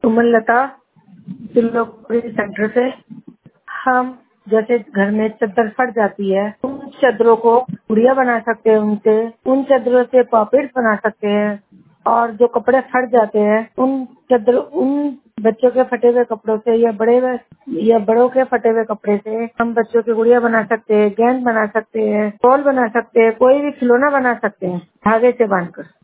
Sumanlata Trilokpuri centre से। हम जैसे घर में चादर फट जाती है, उन चादरों को गुड़िया बना सकते हैं, उनसे उन चादरों से पॉकेट बना सकते हैं। और जो कपड़े फट जाते हैं उन बच्चों के फटे हुए कपड़ों से या बड़ों के फटे हुए कपड़े से हम बच्चों की गुड़िया बना सकते हैं, गेंद बना सकते हैं, बॉल बना सकते हैं, कोई भी खिलौना बना सकते हैं धागे से बांधकर।